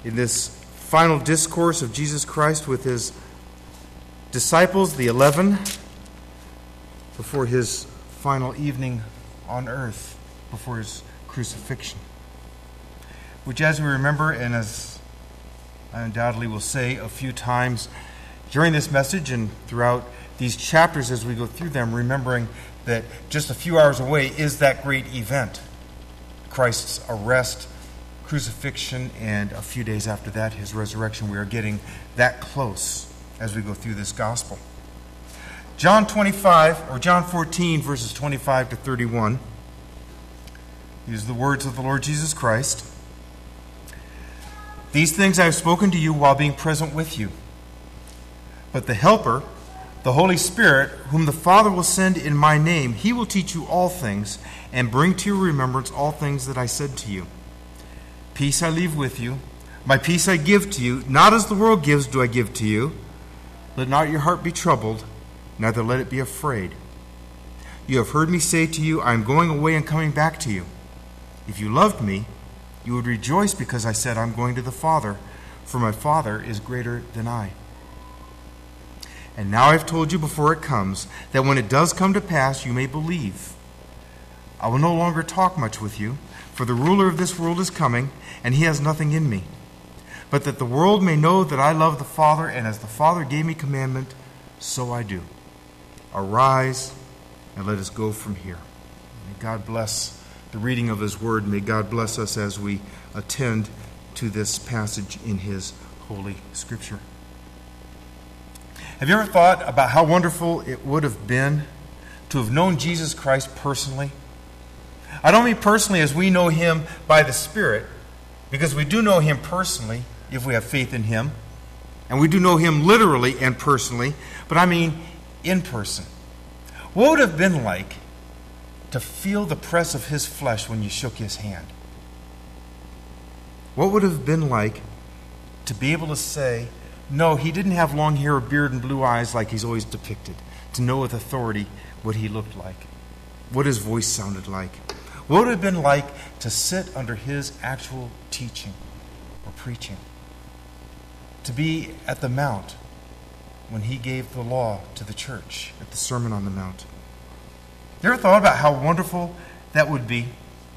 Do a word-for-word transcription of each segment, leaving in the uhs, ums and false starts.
in this final discourse of Jesus Christ with his disciples, the eleven, before his final evening on earth, before his crucifixion. Which, as we remember, and as I undoubtedly will say a few times during this message and throughout these chapters as we go through them, remembering that just a few hours away is that great event, Christ's arrest, crucifixion, and a few days after that, his resurrection. We are getting that close as we go through this gospel. John twenty-five, or John fourteen, verses twenty-five to thirty-one. These are the words of the Lord Jesus Christ. These things I have spoken to you while being present with you. But the Helper, the Holy Spirit, whom the Father will send in my name, he will teach you all things and bring to your remembrance all things that I said to you. Peace I leave with you. My peace I give to you. Not as the world gives do I give to you. Let not your heart be troubled, neither let it be afraid. You have heard me say to you, I am going away and coming back to you. If you loved me, you would rejoice because I said, I'm going to the Father, for my Father is greater than I. And now I've told you before it comes, that when it does come to pass, you may believe. I will no longer talk much with you, for the ruler of this world is coming, and he has nothing in me. But that the world may know that I love the Father, and as the Father gave me commandment, so I do. Arise, and let us go from here. May God bless the reading of his word. May God bless us as we attend to this passage in his holy scripture. Have you ever thought about how wonderful it would have been to have known Jesus Christ personally? I don't mean personally as we know him by the Spirit, because we do know him personally if we have faith in him, and we do know him literally and personally, but I mean in person. What would it have been like to feel the press of his flesh when you shook his hand? What would it have been like to be able to say, no, he didn't have long hair, a beard, and blue eyes like he's always depicted, to know with authority what he looked like, what his voice sounded like? What would it have been like to sit under his actual teaching or preaching? To be at the Mount when he gave the law to the church at the Sermon on the Mount. You ever thought about how wonderful that would be?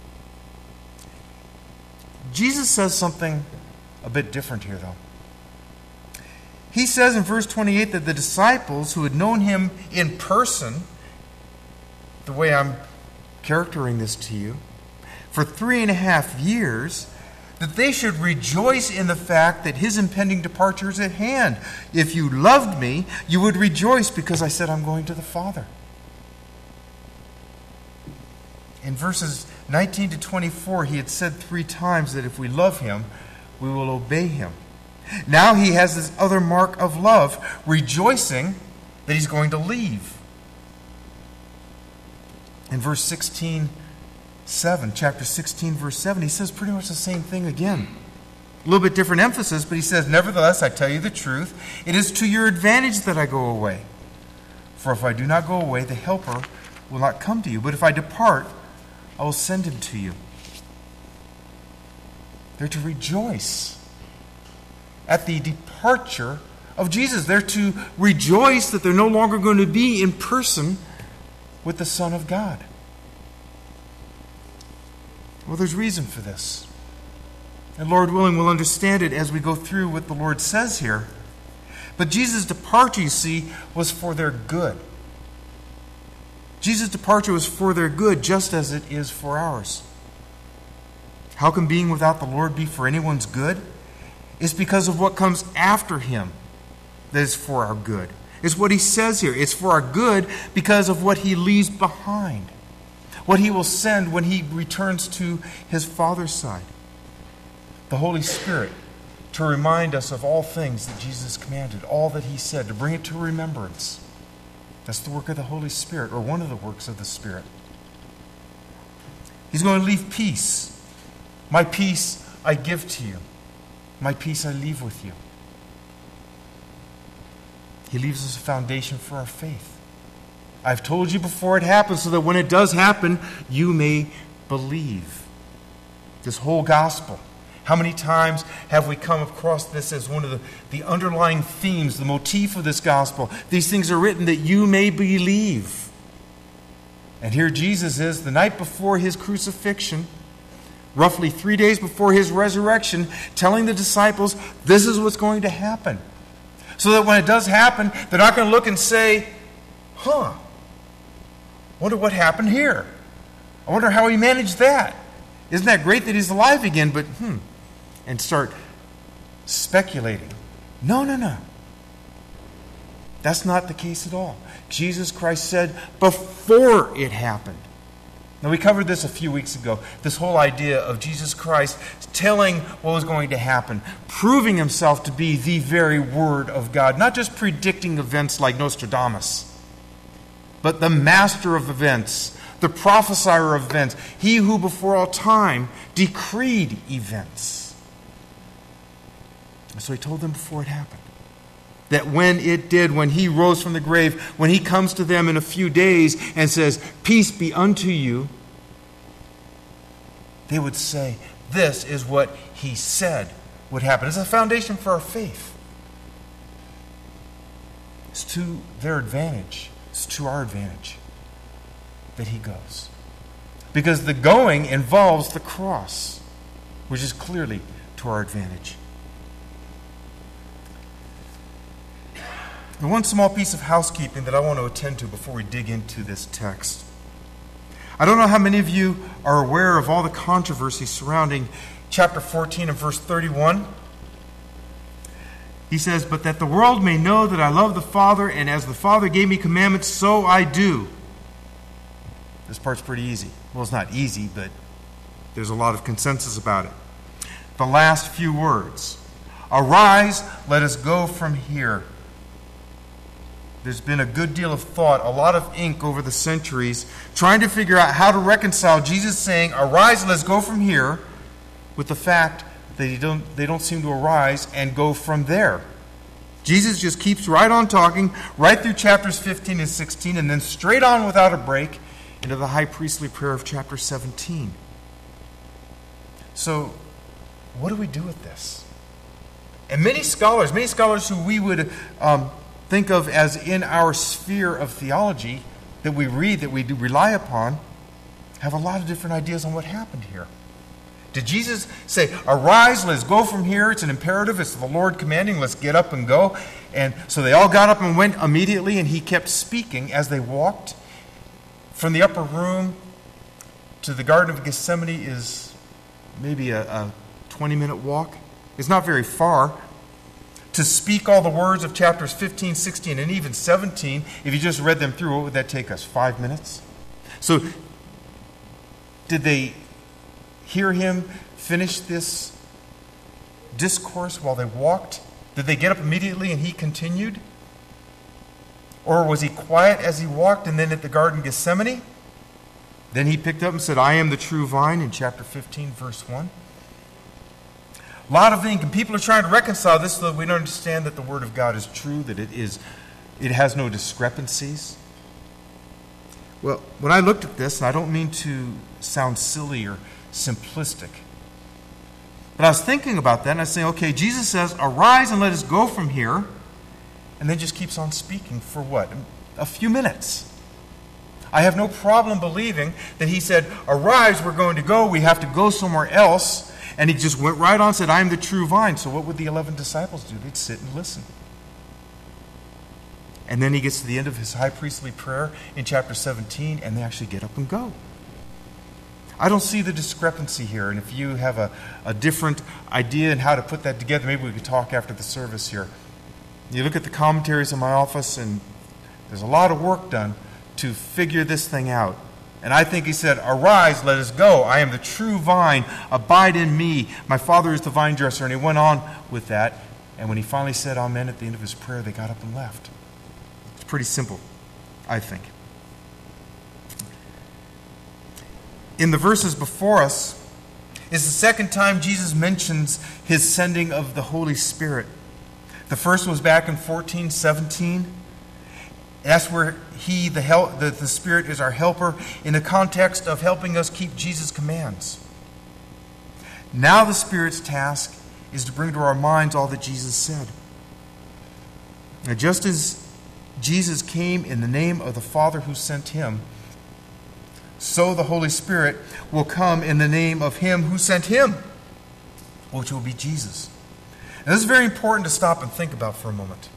Jesus says something a bit different here, though. He says in verse twenty-eight that the disciples who had known him in person, the way I'm characterizing this to you, for three and a half years, that they should rejoice in the fact that his impending departure is at hand. If you loved me, you would rejoice because I said I'm going to the Father. In verses nineteen to twenty-four, he had said three times that if we love him, we will obey him. Now he has this other mark of love, rejoicing that he's going to leave. In verse sixteen, seven, chapter sixteen, verse seven, he says pretty much the same thing again. A little bit different emphasis, but he says, nevertheless, I tell you the truth, it is to your advantage that I go away. For if I do not go away, the Helper will not come to you. But if I depart, I will send him to you. They're to rejoice at the departure of Jesus. They're to rejoice that they're no longer going to be in person with the Son of God. Well, there's reason for this. And Lord willing, we'll understand it as we go through what the Lord says here. But Jesus' departure, you see, was for their good. Jesus' departure was for their good, just as it is for ours. How can being without the Lord be for anyone's good? It's because of what comes after him that is for our good. It's what he says here. It's for our good because of what he leaves behind. What he will send when he returns to his Father's side. The Holy Spirit, to remind us of all things that Jesus commanded, all that he said, to bring it to remembrance. That's the work of the Holy Spirit, or one of the works of the Spirit. He's going to leave peace. My peace I give to you. My peace I leave with you. He leaves us a foundation for our faith. I've told you before it happens so that when it does happen, you may believe. This whole gospel, How many times have we come across this as one of the, the underlying themes, the motif of this gospel? These things are written that you may believe. And here Jesus is, the night before his crucifixion, roughly three days before his resurrection, telling the disciples, this is what's going to happen. So that when it does happen, they're not going to look and say, huh, wonder what happened here. I wonder how he managed that. Isn't that great that he's alive again? But, hmm, and start speculating. No, no, no. That's not the case at all. Jesus Christ said before it happened. Now, we covered this a few weeks ago, this whole idea of Jesus Christ telling what was going to happen, proving himself to be the very Word of God, not just predicting events like Nostradamus, but the master of events, the prophesier of events, he who before all time decreed events. So he told them before it happened that when it did, when he rose from the grave, when he comes to them in a few days and says, peace be unto you, they would say, this is what he said would happen. It's a foundation for our faith. It's to their advantage. It's to our advantage that he goes. Because the going involves the cross, which is clearly to our advantage. And one small piece of housekeeping that I want to attend to before we dig into this text. I don't know how many of you are aware of all the controversy surrounding chapter fourteen and verse thirty-one. He says, but that the world may know that I love the Father, and as the Father gave me commandments, so I do. This part's pretty easy. Well, it's not easy, but there's a lot of consensus about it. The last few words. Arise, let us go from here. There's been a good deal of thought, a lot of ink over the centuries, trying to figure out how to reconcile Jesus saying, arise, let's go from here, with the fact that he don't, they don't seem to arise and go from there. Jesus just keeps right on talking, right through chapters fifteen and sixteen, and then straight on without a break into the high priestly prayer of chapter seventeen. So, what do we do with this? And many scholars, many scholars who we would um, think of as in our sphere of theology, that we read, that we do rely upon, have a lot of different ideas on what happened here. Did Jesus say, arise, let's go from here? It's an imperative. It's the Lord commanding, let's get up and go. And so they all got up and went immediately, and he kept speaking as they walked. From the upper room to the Garden of Gethsemane is maybe a, a twenty-minute walk. It's not very far. To speak all the words of chapters fifteen, sixteen, and even seventeen, if you just read them through, what would that take us? Five minutes? So, did they hear him finish this discourse while they walked? Did they get up immediately and he continued? Or was he quiet as he walked, and then at the Garden of Gethsemane? Then he picked up and said, I am the true vine, in chapter fifteen, verse one. A lot of ink, and people are trying to reconcile this so that we don't understand that the Word of God is true, that it is, it has no discrepancies. Well, when I looked at this, and I don't mean to sound silly or simplistic, but I was thinking about that, and I was saying, okay, Jesus says, arise and let us go from here, and then just keeps on speaking for what? A few minutes. I have no problem believing that he said, arise, we're going to go, we have to go somewhere else. And he just went right on and said, I am the true vine. So what would the eleven disciples do? They'd sit and listen. And then he gets to the end of his high priestly prayer in chapter seventeen, and they actually get up and go. I don't see the discrepancy here. And if you have a, a different idea in how to put that together, maybe we could talk after the service here. You look at the commentaries in my office, and there's a lot of work done to figure this thing out. And I think he said, arise, let us go. I am the true vine. Abide in me. My Father is the vine dresser. And he went on with that. And when he finally said amen at the end of his prayer, they got up and left. It's pretty simple, I think. In the verses before us is the second time Jesus mentions his sending of the Holy Spirit. The first was back in fourteen seventeen. That's where he, the, help, the, the Spirit, is our helper in the context of helping us keep Jesus' commands. Now the Spirit's task is to bring to our minds all that Jesus said. Now, just as Jesus came in the name of the Father who sent him, so the Holy Spirit will come in the name of him who sent him, which will be Jesus. And this is very important to stop and think about for a moment.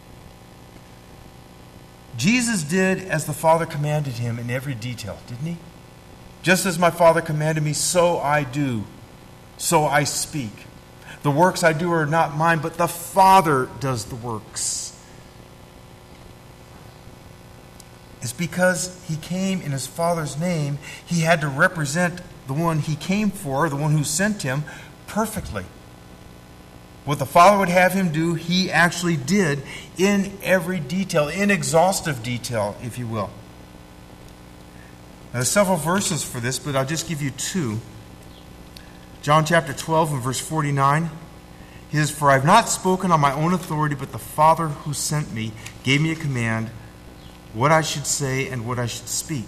Jesus did as the Father commanded him in every detail, didn't he? Just as my Father commanded me, so I do, so I speak. The works I do are not mine, but the Father does the works. It's because he came in his Father's name, he had to represent the one he came for, the one who sent him, perfectly. What the Father would have him do, he actually did in every detail, in exhaustive detail, if you will. Now, there's several verses for this, but I'll just give you two. John chapter twelve and verse forty-nine. He says, "For I have not spoken on my own authority, but the Father who sent me gave me a command, what I should say and what I should speak."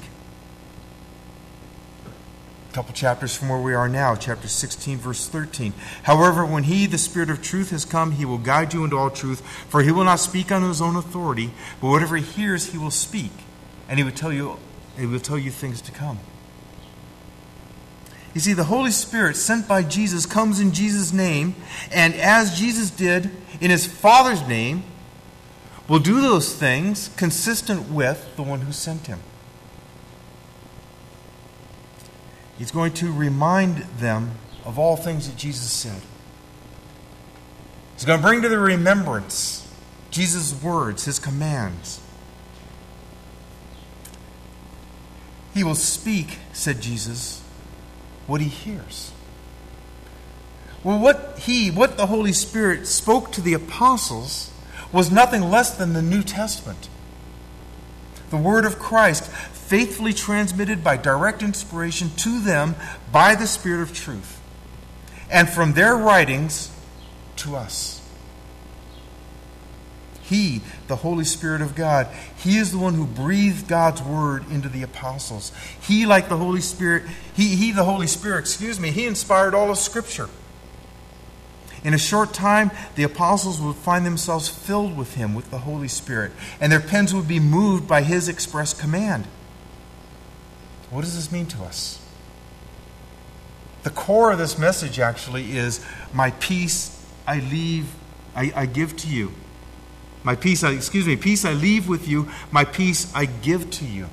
A couple chapters from where we are now, chapter sixteen, verse thirteen. "However, when he, the Spirit of truth, has come, he will guide you into all truth, for he will not speak on his own authority, but whatever he hears, he will speak, and he will tell you, he will tell you things to come." You see, the Holy Spirit sent by Jesus comes in Jesus' name, and as Jesus did in his Father's name, will do those things consistent with the one who sent him. He's going to remind them of all things that Jesus said. He's going to bring to their remembrance Jesus' words, his commands. He will speak, said Jesus, what he hears. Well, what he, what the Holy Spirit spoke to the apostles was nothing less than the New Testament. The Word of Christ, faithfully transmitted by direct inspiration to them by the Spirit of truth, and from their writings to us. He, the Holy Spirit of God, he is the one who breathed God's word into the apostles. He, like the Holy Spirit, he, he the Holy Spirit, excuse me, he inspired all of Scripture. In a short time, the apostles would find themselves filled with him, with the Holy Spirit, and their pens would be moved by his express command. What does this mean to us? The core of this message actually is, my peace I leave, I, I give to you. My peace, I, excuse me, peace I leave with you, my peace I give to you.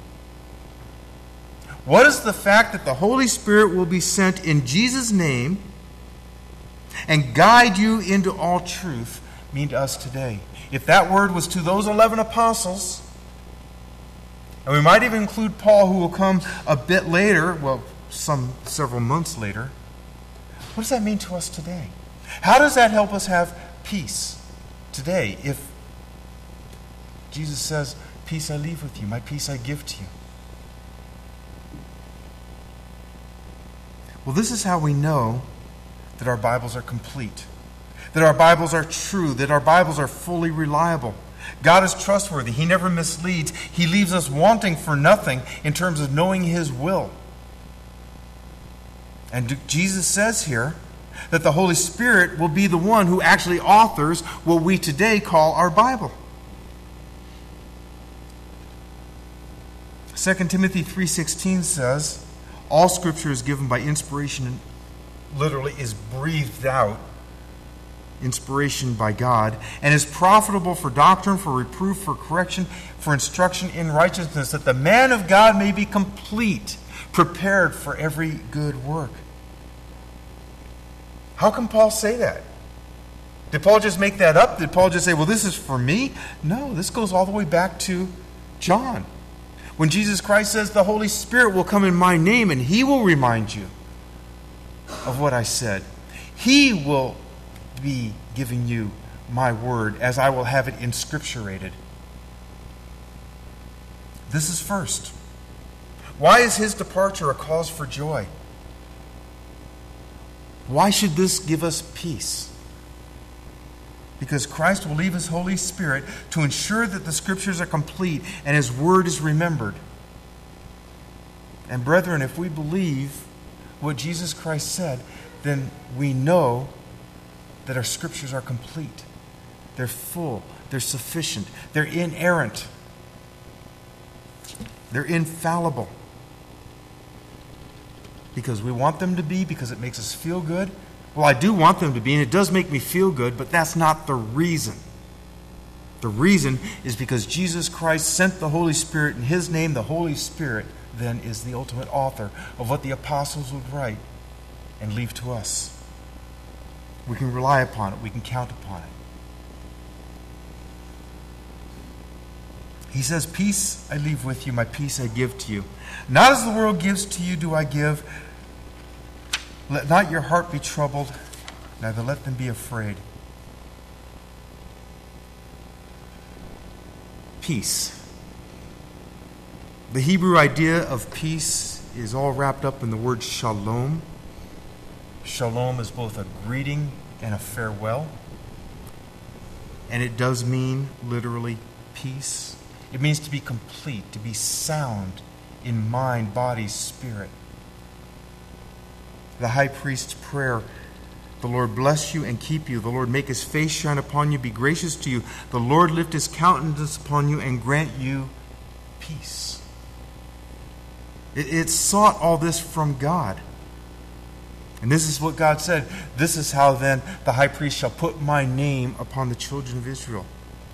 What does the fact that the Holy Spirit will be sent in Jesus' name and guide you into all truth mean to us today? If that word was to those eleven apostles, and we might even include Paul, who will come a bit later, well, some several months later, what does that mean to us today? How does that help us have peace today if Jesus says, peace I leave with you, my peace I give to you? Well, this is how we know that our Bibles are complete, that our Bibles are true, that our Bibles are fully reliable. God is trustworthy. He never misleads. He leaves us wanting for nothing in terms of knowing his will. And Jesus says here that the Holy Spirit will be the one who actually authors what we today call our Bible. Second Timothy three sixteen says, all Scripture is given by inspiration, literally is breathed out, inspiration by God, and is profitable for doctrine, for reproof, for correction, for instruction in righteousness, that the man of God may be complete, prepared for every good work. How can Paul say that? Did Paul just make that up? Did Paul just say, well, this is for me? No, this goes all the way back to John. When Jesus Christ says the Holy Spirit will come in my name and he will remind you of what I said. He will be giving you my word as I will have it inscripturated. This is first. Why is his departure a cause for joy? Why should this give us peace? Because Christ will leave his Holy Spirit to ensure that the Scriptures are complete and his word is remembered. And brethren, if we believe what Jesus Christ said, then we know that our scriptures are complete. They're full. They're sufficient. They're inerrant. They're infallible. Because we want them to be, because it makes us feel good. Well, I do want them to be, and it does make me feel good, but that's not the reason. The reason is because Jesus Christ sent the Holy Spirit in His name. The Holy Spirit then is the ultimate author of what the apostles would write and leave to us. We can rely upon it. We can count upon it. He says, peace I leave with you, my peace I give to you. Not as the world gives to you do I give. Let not your heart be troubled, neither let them be afraid. Peace. The Hebrew idea of peace is all wrapped up in the word shalom. Shalom is both a greeting and a farewell. And it does mean literally peace. It means to be complete, to be sound in mind, body, spirit. The high priest's prayer, the Lord bless you and keep you. The Lord make His face shine upon you, be gracious to you. The Lord lift His countenance upon you and grant you peace. It, it sought all this from God. And this is what God said. This is how then the high priest shall put my name upon the children of Israel.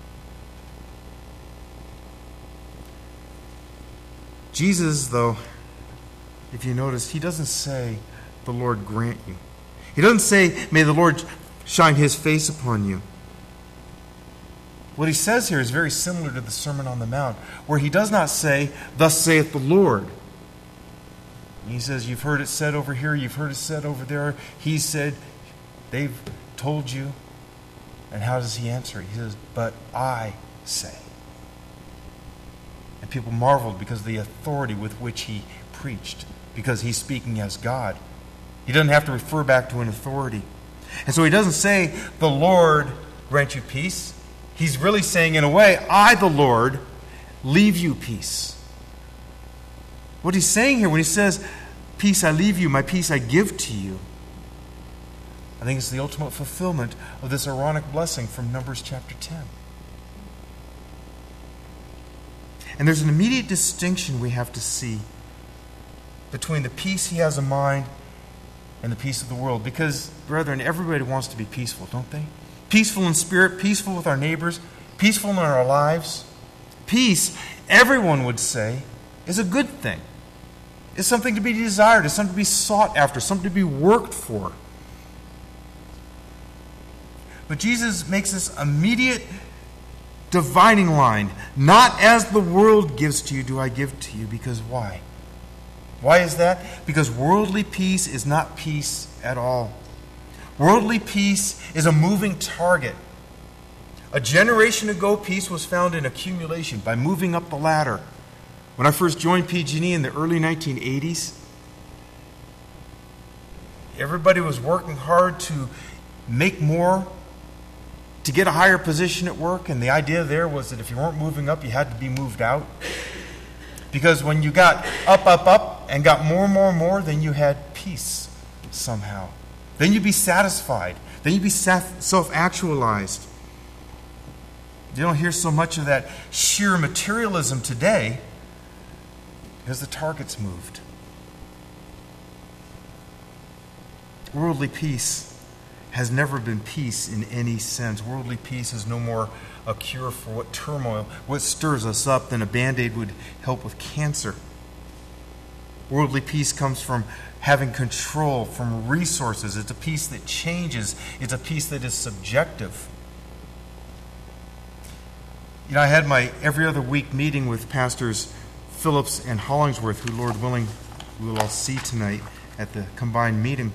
Jesus, though, if you notice, He doesn't say, the Lord grant you. He doesn't say, may the Lord shine His face upon you. What He says here is very similar to the Sermon on the Mount, where He does not say, thus saith the Lord. He says, you've heard it said over here, you've heard it said over there. He said, they've told you. And how does He answer? He says, but I say. And people marveled because of the authority with which He preached, because He's speaking as God. He doesn't have to refer back to an authority. And so He doesn't say, the Lord grant you peace. He's really saying, in a way, I, the Lord, leave you peace. What He's saying here when He says, peace I leave you, my peace I give to you, I think it's the ultimate fulfillment of this Aaronic blessing from Numbers chapter ten. And there's an immediate distinction we have to see between the peace He has in mind and the peace of the world. Because, brethren, everybody wants to be peaceful, don't they? Peaceful in spirit, peaceful with our neighbors, peaceful in our lives. Peace, everyone would say, is a good thing. It's something to be desired. It's something to be sought after, something to be worked for. But Jesus makes this immediate dividing line. Not as the world gives to you do I give to you. Because why? Why is that? Because worldly peace is not peace at all. Worldly peace is a moving target. A generation ago, peace was found in accumulation, by moving up the ladder. When I first joined P G and E in the early nineteen eighties, everybody was working hard to make more, to get a higher position at work, and the idea there was that if you weren't moving up, you had to be moved out. Because when you got up, up, up, and got more, more, more, then you had peace somehow. Then you'd be satisfied. Then you'd be self-actualized. You don't hear so much of that sheer materialism today because the target's moved. Worldly peace has never been peace in any sense. Worldly peace is no more a cure for what turmoil, what stirs us up, than a Band-Aid would help with cancer. Worldly peace comes from having control, from resources. It's a peace that changes. It's a peace that is subjective. You know, I had my every other week meeting with Pastors Phillips and Hollingsworth, who, Lord willing, we will all see tonight at the combined meeting.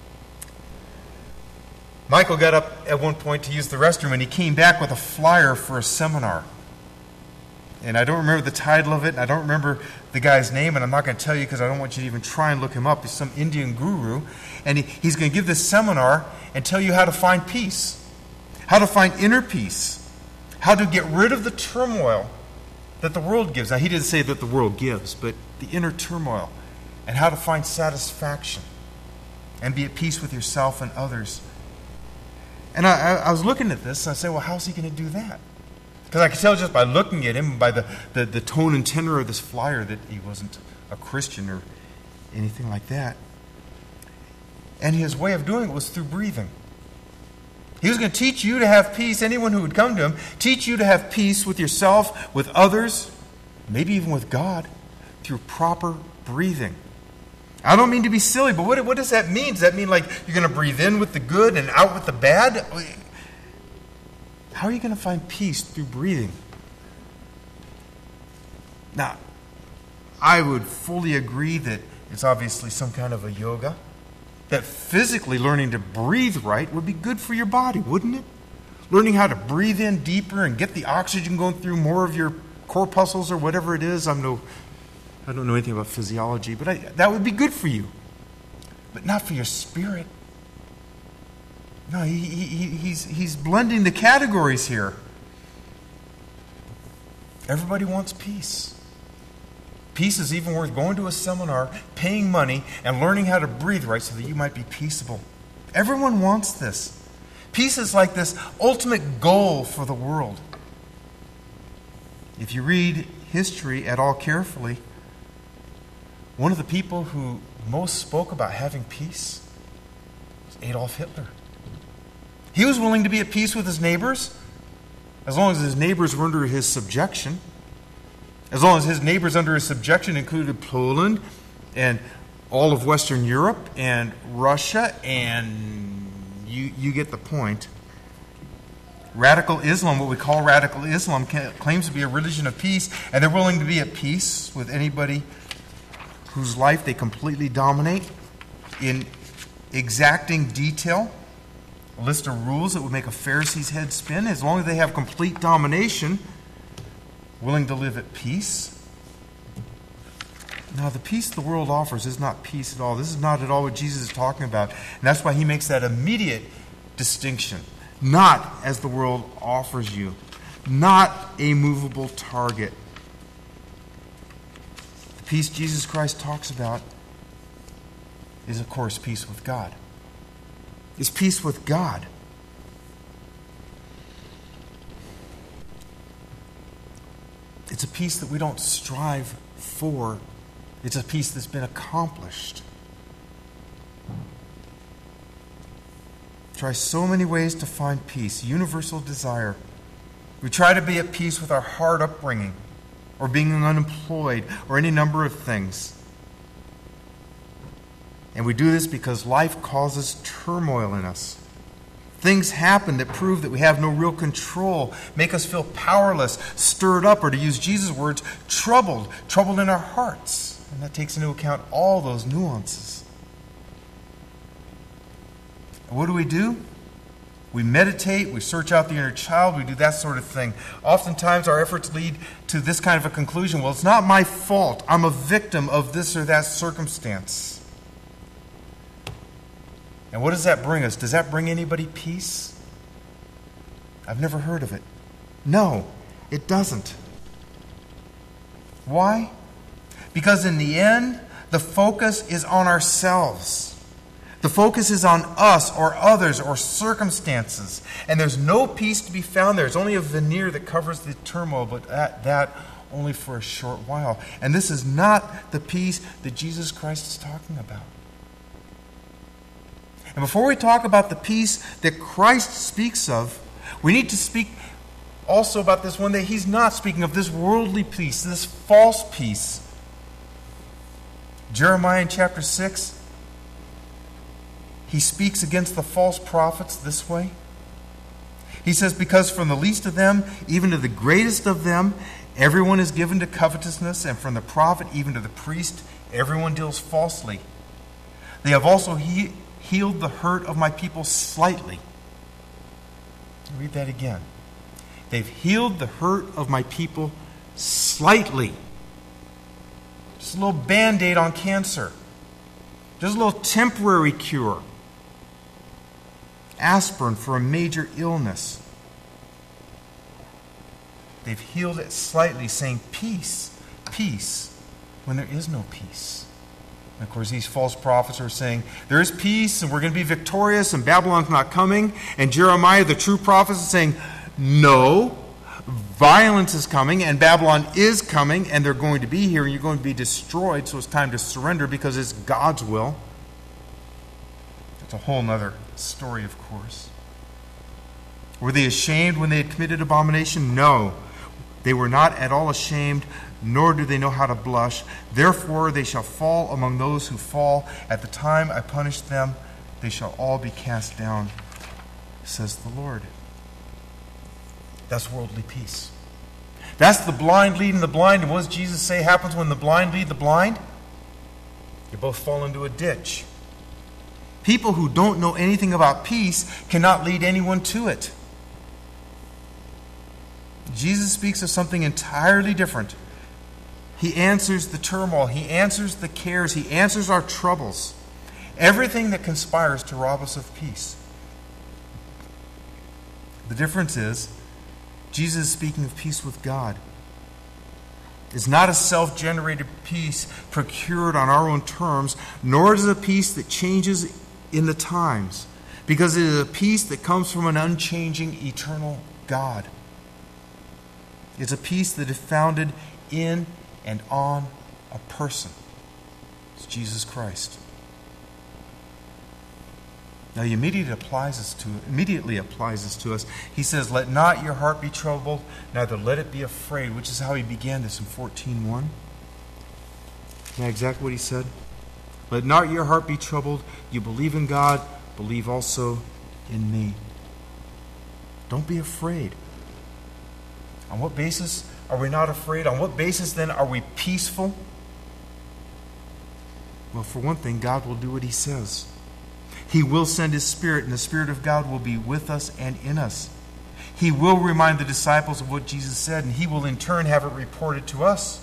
Michael got up at one point to use the restroom, and he came back with a flyer for a seminar. And I don't remember the title of it, and I don't remember the guy's name, and I'm not going to tell you because I don't want you to even try and look him up. He's some Indian guru, and he, he's going to give this seminar and tell you how to find peace, how to find inner peace, how to get rid of the turmoil that the world gives. Now, he didn't say that the world gives, but the inner turmoil, and how to find satisfaction. and be at peace with yourself and others. And I, I, I was looking at this, and I said, well, how's he going to do that? Because I could tell just by looking at him, by the, the, the tone and tenor of this flyer, that he wasn't a Christian or anything like that. And his way of doing it was through breathing. He was going to teach you to have peace, anyone who would come to him, teach you to have peace with yourself, with others, maybe even with God, through proper breathing. I don't mean to be silly, but what, what does that mean? Does that mean like you're going to breathe in with the good and out with the bad? How are you going to find peace through breathing? Now, I would fully agree that it's obviously some kind of a yoga, that physically learning to breathe right would be good for your body, wouldn't it? Learning how to breathe in deeper and get the oxygen going through more of your corpuscles or whatever it is. I'm no, I don't know anything about physiology, but I, that would be good for you. But not for your spirit. No, he, he, he's, he's blending the categories here. Everybody wants peace. Peace is even worth going to a seminar, paying money, and learning how to breathe right so that you might be peaceable. Everyone wants this. Peace is like this ultimate goal for the world. If you read history at all carefully, one of the people who most spoke about having peace was Adolf Hitler. He was willing to be at peace with his neighbors, as long as his neighbors were under his subjection. As long as his neighbors under his subjection included Poland and all of Western Europe and Russia, and you, you get the point. Radical Islam, what we call radical Islam, claims to be a religion of peace, and they're willing to be at peace with anybody whose life they completely dominate in exacting detail. A list of rules that would make a Pharisee's head spin, as long as they have complete domination, willing to live at peace. Now, the peace the world offers is not peace at all. This is not at all what Jesus is talking about. And that's why he makes that immediate distinction. Not as the world offers you. Not a movable target. The peace Jesus Christ talks about is, of course, peace with God. It's peace with God. It's a peace that we don't strive for. It's a peace that's been accomplished. Try so many ways to find peace, universal desire. We try to be at peace with our hard upbringing, or being unemployed, or any number of things. And we do this because life causes turmoil in us. Things happen that prove that we have no real control, make us feel powerless, stirred up, or to use Jesus' words, troubled, troubled in our hearts. And that takes into account all those nuances. And what do we do? We meditate, we search out the inner child, we do that sort of thing. Oftentimes our efforts lead to this kind of a conclusion. Well, it's not my fault. I'm a victim of this or that circumstance. And what does that bring us? Does that bring anybody peace? I've never heard of it. No, it doesn't. Why? Because in the end, the focus is on ourselves. The focus is on us or others or circumstances. And there's no peace to be found there. It's only a veneer that covers the turmoil, but that, that only for a short while. And this is not the peace that Jesus Christ is talking about. And before we talk about the peace that Christ speaks of, we need to speak also about this one that he's not speaking of, this worldly peace, this false peace. Jeremiah in chapter six, he speaks against the false prophets this way. He says, because from the least of them, even to the greatest of them, everyone is given to covetousness, and from the prophet even to the priest, everyone deals falsely. They have also he healed the hurt of my people slightly. Read that again. They've healed the hurt of my people slightly. Just a little band-aid on cancer. Just a little temporary cure. Aspirin for a major illness. They've healed it slightly, saying peace, peace, when there is no peace. And of course, these false prophets are saying, there is peace and we're going to be victorious and Babylon's not coming. And Jeremiah, the true prophet, is saying, no, violence is coming and Babylon is coming and they're going to be here and you're going to be destroyed. So it's time to surrender because it's God's will. That's a whole other story, of course. Were they ashamed when they had committed abomination? No. They were not at all ashamed, nor do they know how to blush. Therefore they shall fall among those who fall. At the time I punish them, they shall all be cast down, says the Lord. That's worldly peace. That's the blind leading the blind. And what does Jesus say happens when the blind lead the blind? You both fall into a ditch. People who don't know anything about peace cannot lead anyone to it. Jesus speaks of something entirely different. He answers the turmoil. He answers the cares. He answers our troubles. Everything that conspires to rob us of peace. The difference is, Jesus is speaking of peace with God. It's not a self-generated peace procured on our own terms, nor is it a peace that changes in the times, because it is a peace that comes from an unchanging, eternal God. It's a peace that is founded in and on a person. It's Jesus Christ. Now he immediately applies us to immediately applies this to us. He says, "Let not your heart be troubled, neither let it be afraid," which is how he began this in fourteen one. Isn't that exactly what he said? "Let not your heart be troubled. You believe in God, believe also in me." Don't be afraid. On what basis are we not afraid? On what basis then are we peaceful? Well, for one thing, God will do what he says. He will send his Spirit, and the Spirit of God will be with us and in us. He will remind the disciples of what Jesus said, and he will in turn have it reported to us.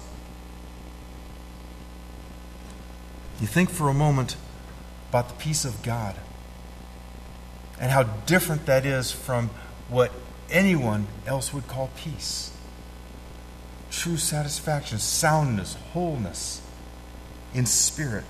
You think for a moment about the peace of God and how different that is from what anyone else would call peace. True satisfaction, soundness, wholeness in spirit.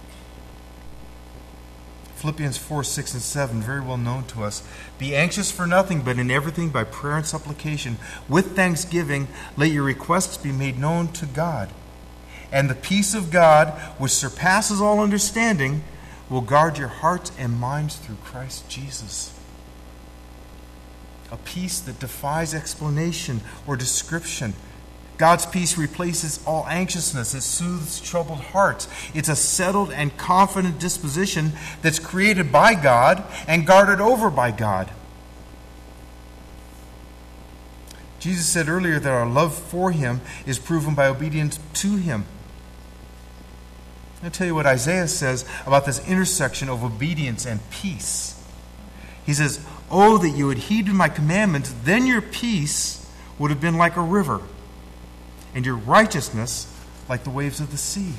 Philippians four, six, and seven, very well known to us. "Be anxious for nothing, but in everything by prayer and supplication, with thanksgiving, let your requests be made known to God. And the peace of God, which surpasses all understanding, will guard your hearts and minds through Christ Jesus." A peace that defies explanation or description. God's peace replaces all anxiousness. It soothes troubled hearts. It's a settled and confident disposition that's created by God and guarded over by God. Jesus said earlier that our love for him is proven by obedience to him. I'll tell you what Isaiah says about this intersection of obedience and peace. He says, "Oh, that you had heeded my commandments, then your peace would have been like a river, and your righteousness like the waves of the sea."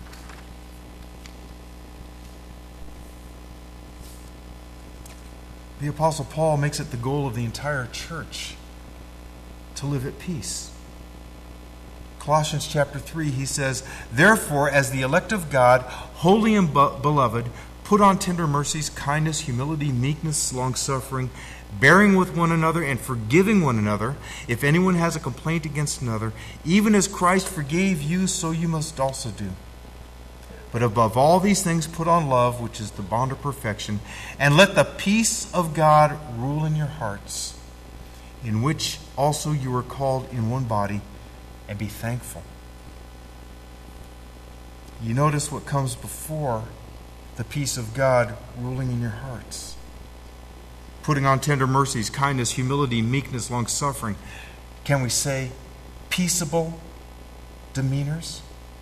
The Apostle Paul makes it the goal of the entire church to live at peace. Colossians chapter three, he says, "Therefore, as the elect of God, holy and beloved, put on tender mercies, kindness, humility, meekness, long-suffering, bearing with one another and forgiving one another. If anyone has a complaint against another, even as Christ forgave you, so you must also do. But above all these things, put on love, which is the bond of perfection, and let the peace of God rule in your hearts, in which also you were called in one body, and be thankful." You notice what comes before the peace of God ruling in your hearts. Putting on tender mercies, kindness, humility, meekness, long-suffering. Can we say peaceable demeanors?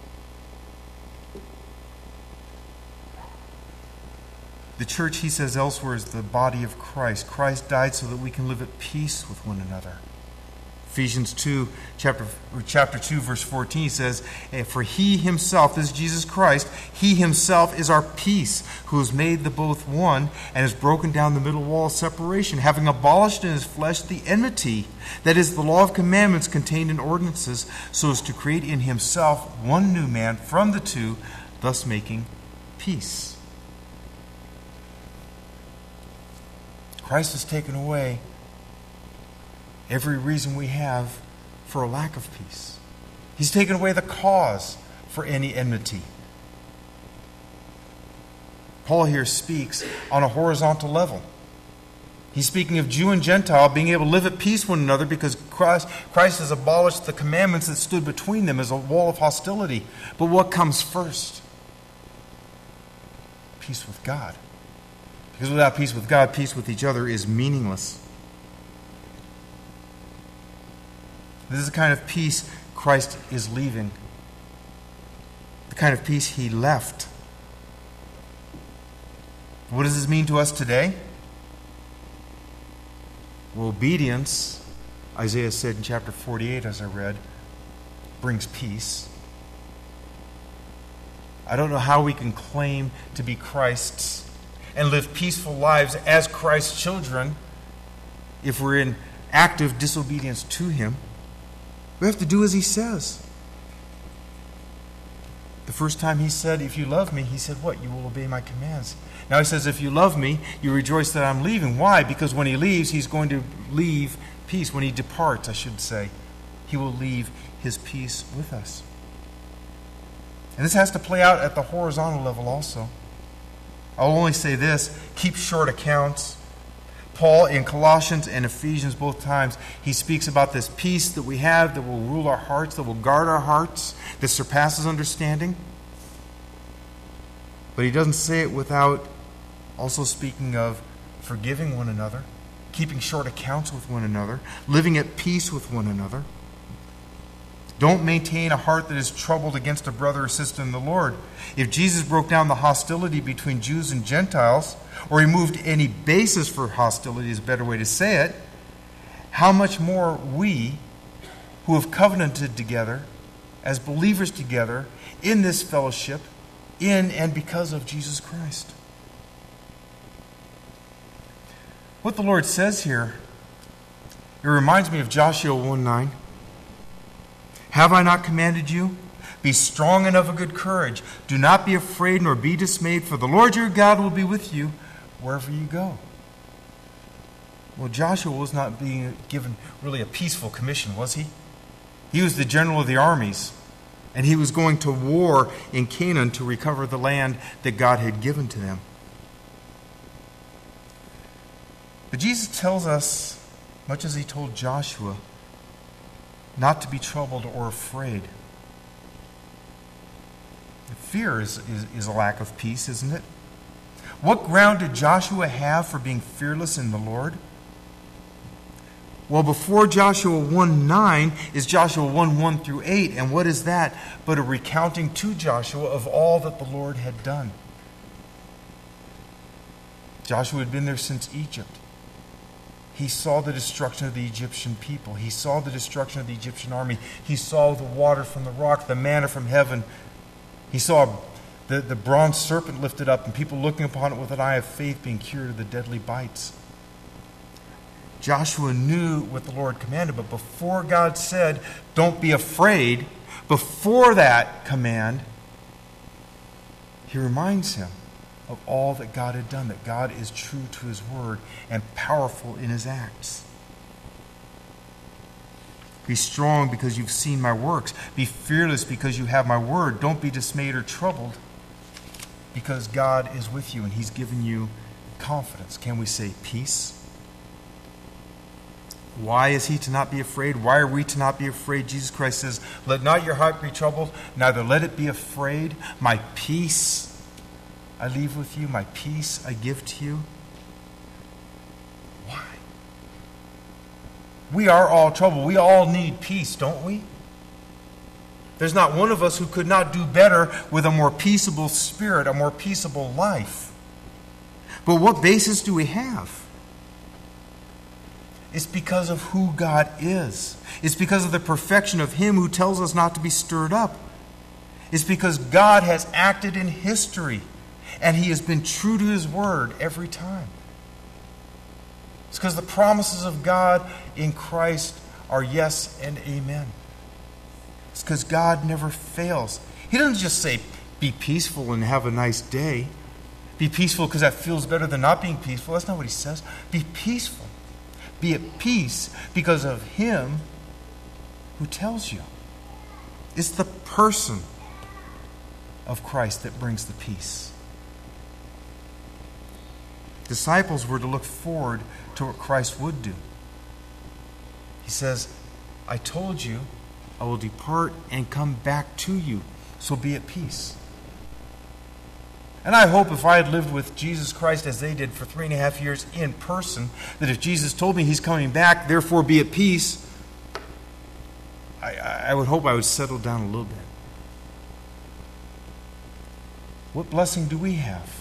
The church, he says elsewhere, is the body of Christ. Christ died so that we can live at peace with one another. Ephesians two, chapter, chapter two, verse fourteen says, "For he himself," this is Jesus Christ, "he himself is our peace, who has made the both one, and has broken down the middle wall of separation, having abolished in his flesh the enmity, that is, the law of commandments contained in ordinances, so as to create in himself one new man from the two, thus making peace. Christ has taken away every reason we have for a lack of peace. He's taken away the cause for any enmity. Paul here speaks on a horizontal level. He's speaking of Jew and Gentile being able to live at peace with one another because Christ, Christ has abolished the commandments that stood between them as a wall of hostility. But what comes first? Peace with God. Because without peace with God, peace with each other is meaningless. This is the kind of peace Christ is leaving. The kind of peace he left. What does this mean to us today? Well, obedience, Isaiah said in chapter forty-eight, as I read, brings peace. I don't know how we can claim to be Christ's and live peaceful lives as Christ's children if we're in active disobedience to Him. We have to do as He says. The first time He said, if you love me, He said, what? You will obey my commands. Now He says, if you love me, you rejoice that I'm leaving. Why? Because when He leaves, He's going to leave peace. When He departs, I should say, He will leave His peace with us. And this has to play out at the horizontal level also. I'll only say this, keep short accounts. Paul in Colossians and Ephesians both times, he speaks about this peace that we have that will rule our hearts, that will guard our hearts, that surpasses understanding. But he doesn't say it without also speaking of forgiving one another, keeping short accounts with one another, living at peace with one another. Don't maintain a heart that is troubled against a brother or sister in the Lord. If Jesus broke down the hostility between Jews and Gentiles, or removed any basis for hostility is a better way to say it, how much more we, who have covenanted together, as believers together, in this fellowship, in and because of Jesus Christ. What the Lord says here, it reminds me of Joshua one nine. Have I not commanded you? Be strong and of a good courage. Do not be afraid nor be dismayed, for the Lord your God will be with you wherever you go. Well, Joshua was not being given really a peaceful commission, was he? He was the general of the armies, and he was going to war in Canaan to recover the land that God had given to them. But Jesus tells us, much as he told Joshua, not to be troubled or afraid. Fear is, is, is a lack of peace, isn't it? What ground did Joshua have for being fearless in the Lord? Well, before Joshua one nine is Joshua one one through eight. And what is that but a recounting to Joshua of all that the Lord had done? Joshua had been there since Egypt. He saw the destruction of the Egyptian people. He saw the destruction of the Egyptian army. He saw the water from the rock, the manna from heaven. He saw the, the bronze serpent lifted up and people looking upon it with an eye of faith being cured of the deadly bites. Joshua knew what the Lord commanded, but before God said, don't be afraid, before that command, he reminds him of all that God had done, that God is true to His word and powerful in His acts. Be strong because you've seen my works. Be fearless because you have my word. Don't be dismayed or troubled because God is with you and He's given you confidence. Can we say peace? Why is he to not be afraid? Why are we to not be afraid? Jesus Christ says, let not your heart be troubled, neither let it be afraid. My peace I leave with you, my peace I give to you. Why? We are all troubled. We all need peace, don't we? There's not one of us who could not do better with a more peaceable spirit, a more peaceable life. But what basis do we have? It's because of who God is. It's because of the perfection of Him who tells us not to be stirred up. It's because God has acted in history. And He has been true to His word every time. It's because the promises of God in Christ are yes and amen. It's because God never fails. He doesn't just say be peaceful and have a nice day. Be peaceful because that feels better than not being peaceful. That's not what he says. Be peaceful. Be at peace because of him who tells you. It's the person of Christ that brings the peace. Disciples were to look forward to what Christ would do. He says, I told you I will depart and come back to you, so be at peace. And I hope if I had lived with Jesus Christ as they did for three and a half years in person, that if Jesus told me he's coming back, therefore be at peace, I, I would hope I would settle down a little bit. What blessing do we have?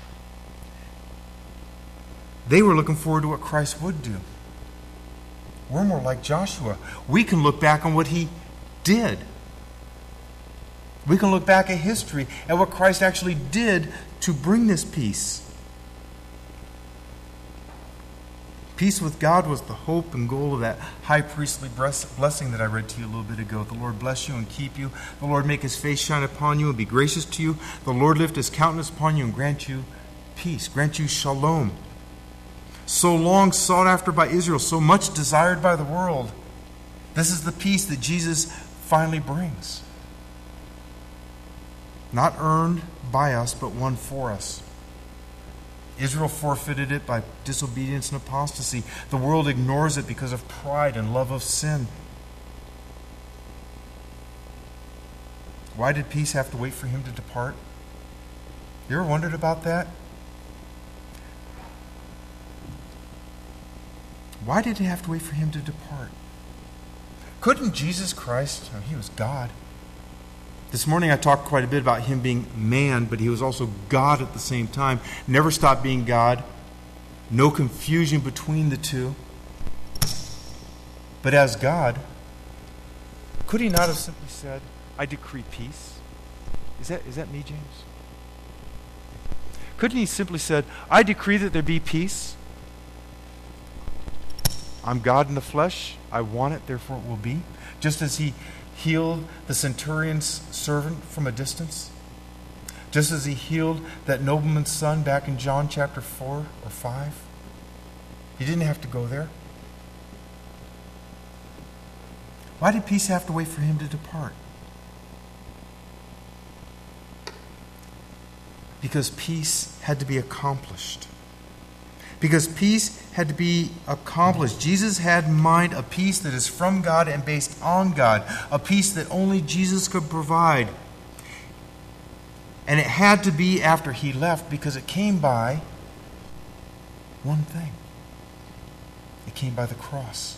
They were looking forward to what Christ would do. We're more like Joshua. We can look back on what he did. We can look back at history at what Christ actually did to bring this peace. Peace with God was the hope and goal of that high priestly blessing that I read to you a little bit ago. The Lord bless you and keep you. The Lord make his face shine upon you and be gracious to you. The Lord lift his countenance upon you and grant you peace. Grant you shalom. So long sought after by Israel, so much desired by the world. This is the peace that Jesus finally brings. Not earned by us, but won for us. Israel forfeited it by disobedience and apostasy. The world ignores it because of pride and love of sin. Why did peace have to wait for him to depart? You ever wondered about that? Why did it have to wait for him to depart? Couldn't Jesus Christ, oh, he was God. This morning I talked quite a bit about him being man, but he was also God at the same time. Never stopped being God. No confusion between the two. But as God, could he not have simply said, I decree peace? Is that, is that me, James? Couldn't he simply said, I decree that there be peace? I'm God in the flesh. I want it, therefore it will be. Just as he healed the centurion's servant from a distance. Just as he healed that nobleman's son back in John chapter four or five. He didn't have to go there. Why did peace have to wait for him to depart? Because peace had to be accomplished. Because peace had to be accomplished. Jesus had in mind a peace that is from God and based on God. A peace that only Jesus could provide. And it had to be after he left because it came by one thing. It came by the cross.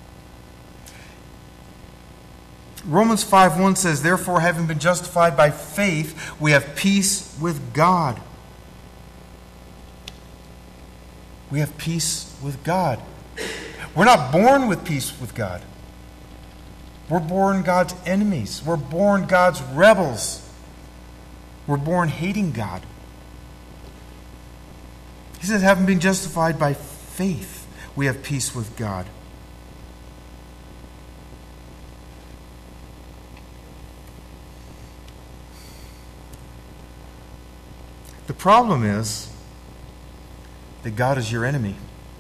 Romans five one says, therefore, having been justified by faith, we have peace with God. We have peace with God. We're not born with peace with God. We're born God's enemies. We're born God's rebels. We're born hating God. He says, having been justified by faith, we have peace with God. The problem is that God is your enemy.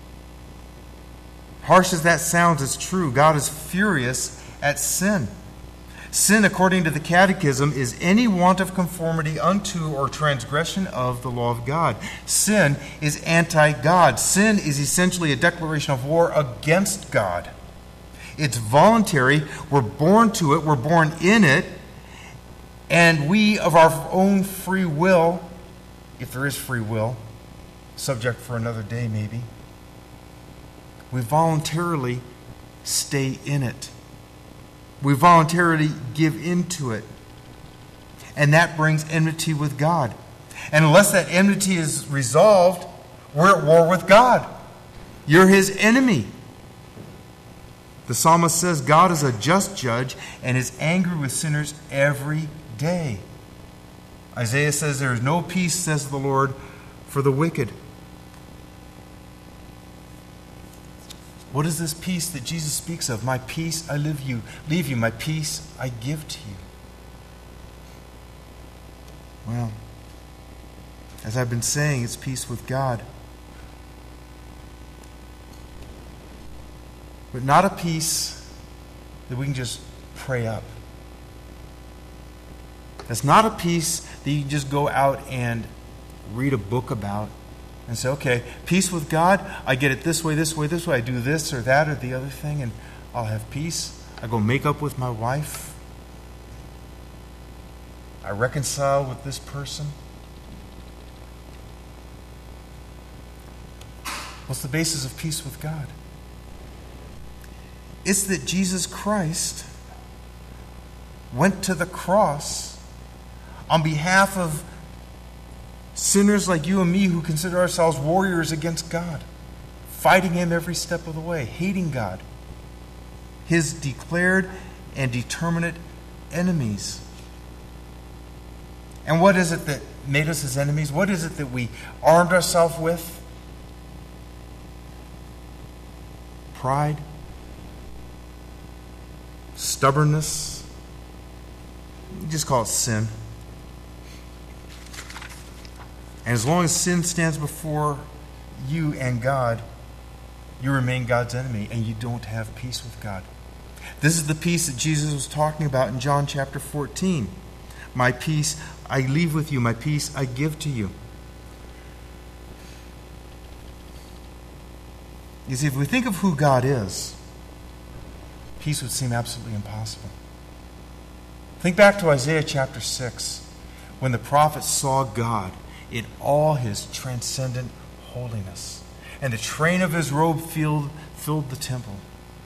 Harsh as that sounds, it's true. God is furious at sin. Sin, according to the Catechism, is any want of conformity unto or transgression of the law of God. Sin is anti-God. Sin is essentially a declaration of war against God. It's voluntary. We're born to it. We're born in it. And we, of our own free will, if there is free will, subject for another day maybe, we voluntarily stay in it. We voluntarily give into it. And that brings enmity with God. And unless that enmity is resolved, we're at war with God. You're his enemy. The psalmist says God is a just judge and is angry with sinners every day. Isaiah says there is no peace, says the Lord, for the wicked. What is this peace that Jesus speaks of? My peace I leave you, leave you, my peace I give to you. Well, as I've been saying, it's peace with God. But not a peace that we can just pray up. That's not a peace that you can just go out and read a book about and say, okay, peace with God, I get it this way, this way, this way. I do this or that or the other thing, and I'll have peace. I go make up with my wife. I reconcile with this person. What's the basis of peace with God? It's that Jesus Christ went to the cross on behalf of sinners like you and me who consider ourselves warriors against God, fighting Him every step of the way, hating God, His declared and determinate enemies. And what is it that made us His enemies? What is it that we armed ourselves with? Pride, stubbornness. You just call it sin. And as long as sin stands before you and God, you remain God's enemy and you don't have peace with God. This is the peace that Jesus was talking about in John chapter fourteen. My peace I leave with you, my peace I give to you. You see, if we think of who God is, peace would seem absolutely impossible. Think back to Isaiah chapter six, when the prophet saw God in all His transcendent holiness, and the train of His robe filled, filled the temple.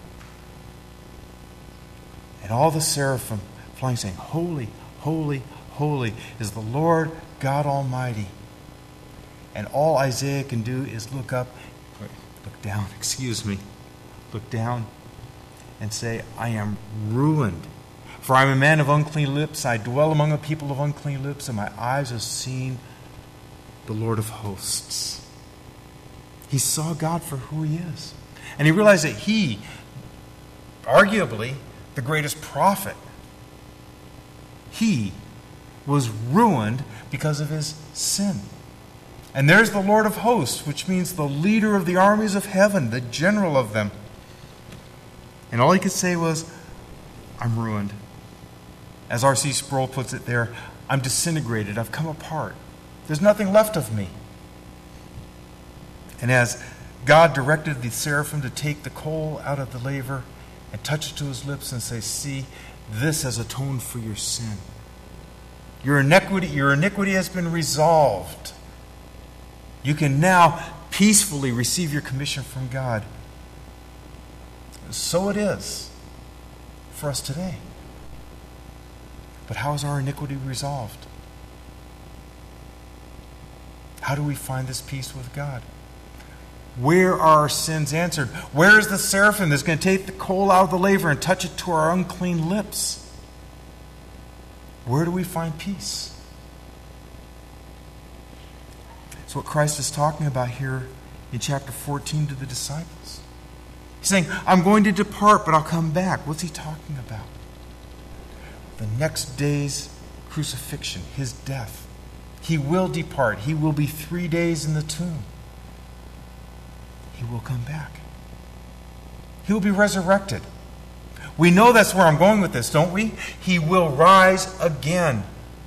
And all the seraphim flying, saying, Holy, holy, holy is the Lord God Almighty. And all Isaiah can do is look up, look down, excuse me, look down and say, I am ruined. For I am a man of unclean lips. I dwell among a people of unclean lips, and my eyes have seen the Lord of hosts. He saw God for who He is. And he realized that he, arguably the greatest prophet, he was ruined because of his sin. And there's the Lord of hosts, which means the leader of the armies of heaven, the general of them. And all he could say was, I'm ruined. As R C Sproul puts it there, I'm disintegrated. I've come apart. There's nothing left of me. And as God directed the seraphim to take the coal out of the laver and touch it to his lips and say, see, this has atoned for your sin. Your iniquity, your iniquity has been resolved. You can now peacefully receive your commission from God. So it is for us today. But how is our iniquity resolved? How do we find this peace with God? Where are our sins answered? Where is the seraphim that's going to take the coal out of the laver and touch it to our unclean lips? Where do we find peace? It's what Christ is talking about here in chapter fourteen to the disciples. He's saying, I'm going to depart, but I'll come back. What's he talking about? The next day's crucifixion, his death. He will depart. He will be three days in the tomb. He will come back. He will be resurrected. We know that's where I'm going with this, don't we? He will rise again.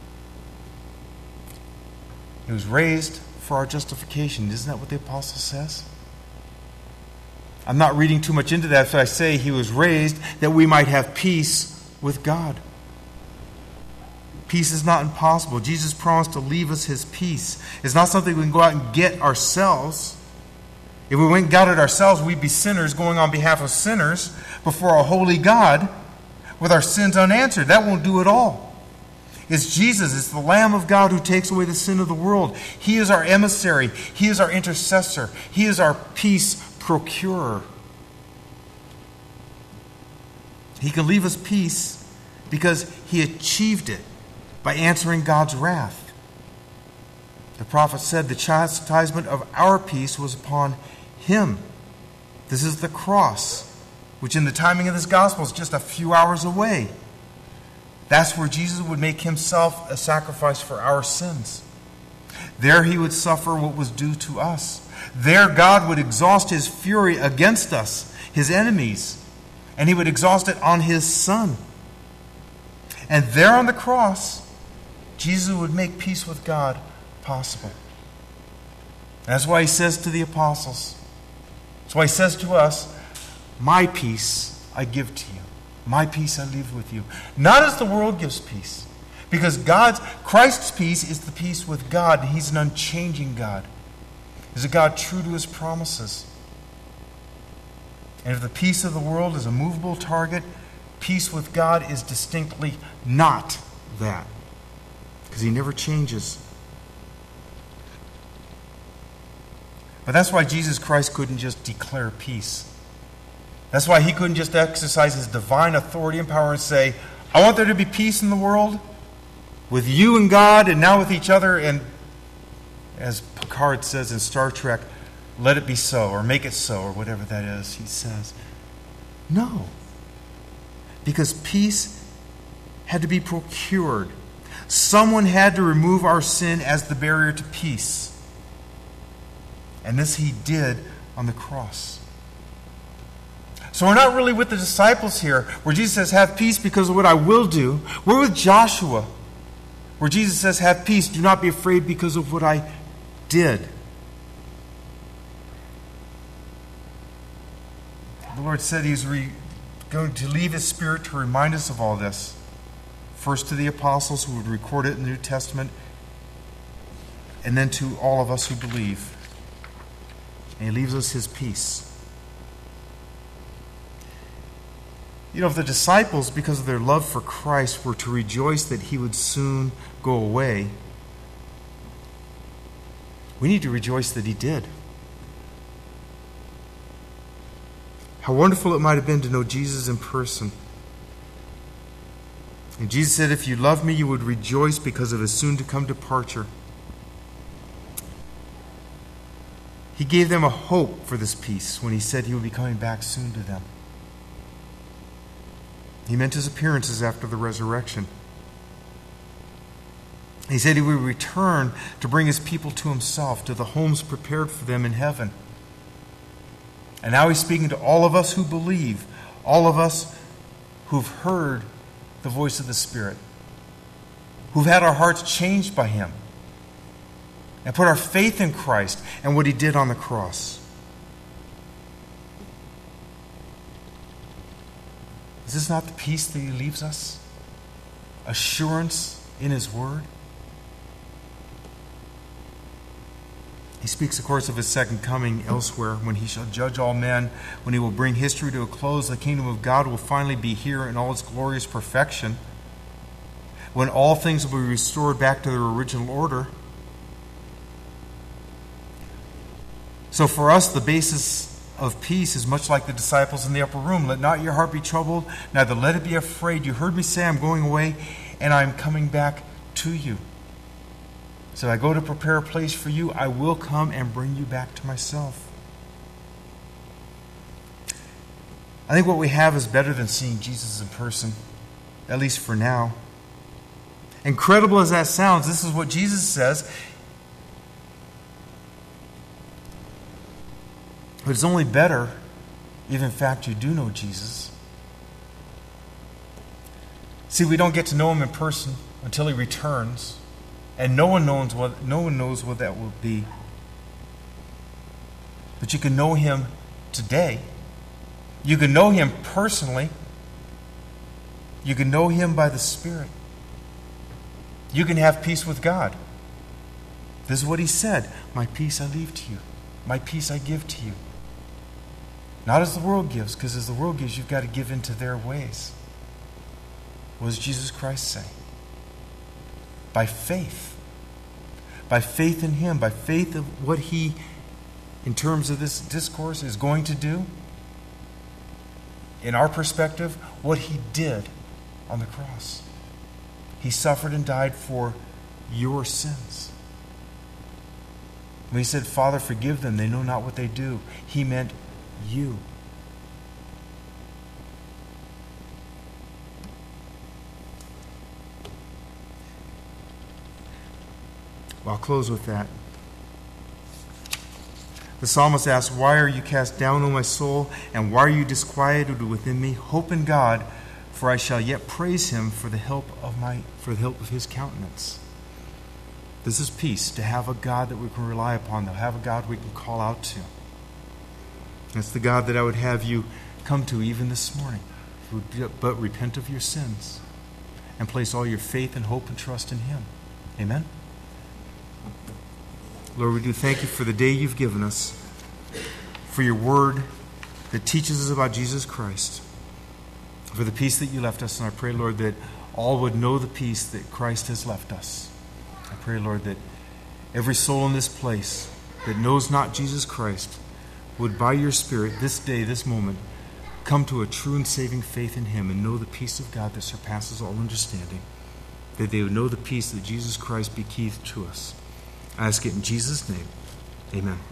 He was raised for our justification. Isn't that what the apostle says? I'm not reading too much into that, so I say he was raised that we might have peace with God. Peace is not impossible. Jesus promised to leave us his peace. It's not something we can go out and get ourselves. If we went and got it ourselves, we'd be sinners going on behalf of sinners before a holy God with our sins unanswered. That won't do it all. It's Jesus. It's the Lamb of God who takes away the sin of the world. He is our emissary. He is our intercessor. He is our peace procurer. He can leave us peace because he achieved it by answering God's wrath. The prophet said the chastisement of our peace was upon him. This is the cross, which in the timing of this gospel is just a few hours away. That's where Jesus would make himself a sacrifice for our sins. There he would suffer what was due to us. There God would exhaust his fury against us, his enemies, and he would exhaust it on his Son. And there on the cross, Jesus would make peace with God possible. That's why he says to the apostles, that's why he says to us, my peace I give to you. My peace I leave with you. Not as the world gives peace. Because God's, Christ's peace is the peace with God. And he's an unchanging God. He's a God true to his promises. And if the peace of the world is a movable target, peace with God is distinctly not that. Because he never changes. But that's why Jesus Christ couldn't just declare peace. That's why he couldn't just exercise his divine authority and power and say, I want there to be peace in the world with you and God and now with each other. And as Picard says in Star Trek, let it be so or make it so or whatever that is, he says. No. Because peace had to be procured. Someone had to remove our sin as the barrier to peace. And this he did on the cross. So we're not really with the disciples here, where Jesus says, have peace because of what I will do. We're with Joshua, where Jesus says, have peace, do not be afraid because of what I did. The Lord said he's re- going to leave his Spirit to remind us of all this. First to the apostles who would record it in the New Testament, and then to all of us who believe. And he leaves us his peace. You know, if the disciples, because of their love for Christ, were to rejoice that he would soon go away, we need to rejoice that he did. How wonderful it might have been to know Jesus in person. And Jesus said, if you love me, you would rejoice because of his soon-to-come departure. He gave them a hope for this peace when he said he would be coming back soon to them. He meant his appearances after the resurrection. He said he would return to bring his people to himself, to the homes prepared for them in heaven. And now he's speaking to all of us who believe, all of us who've heard the voice of the Spirit, who've had our hearts changed by him, and put our faith in Christ and what he did on the cross. Is this not the peace that he leaves us? Assurance in his word? He speaks, of course, of his second coming elsewhere, when he shall judge all men, when he will bring history to a close. The kingdom of God will finally be here in all its glorious perfection, when all things will be restored back to their original order. So for us, the basis of peace is much like the disciples in the upper room. Let not your heart be troubled, neither let it be afraid. You heard me say I'm going away, and I'm coming back to you. So I go to prepare a place for you. I will come and bring you back to myself. I think what we have is better than seeing Jesus in person, at least for now. Incredible as that sounds, this is what Jesus says. But it's only better if, in fact, you do know Jesus. See, we don't get to know him in person until he returns, and no one knows what no one knows what that will be. But you can know him today. You can know him personally. You can know him by the Spirit. You can have peace with God. This is what he said. My peace I leave to you. My peace I give to you. Not as the world gives, because as the world gives, you've got to give into their ways. What does Jesus Christ say? By faith. By faith in him. By faith of what he, in terms of this discourse, is going to do. In our perspective, what he did on the cross. He suffered and died for your sins. When he said, Father, forgive them, they know not what they do, he meant you. I'll close with that. The psalmist asks, "Why are you cast down, O my soul, and why are you disquieted within me? Hope in God, for I shall yet praise him for the help of my for the help of his countenance." This is peace, to have a God that we can rely upon, to have a God we can call out to. That's the God that I would have you come to even this morning. If you would but repent of your sins and place all your faith and hope and trust in him. Amen? Lord, we do thank you for the day you've given us, for your word that teaches us about Jesus Christ, for the peace that you left us. And I pray, Lord, that all would know the peace that Christ has left us. I pray, Lord, that every soul in this place that knows not Jesus Christ would, by your Spirit, this day, this moment, come to a true and saving faith in him and know the peace of God that surpasses all understanding, that they would know the peace that Jesus Christ bequeathed to us. I ask it in Jesus' name. Amen.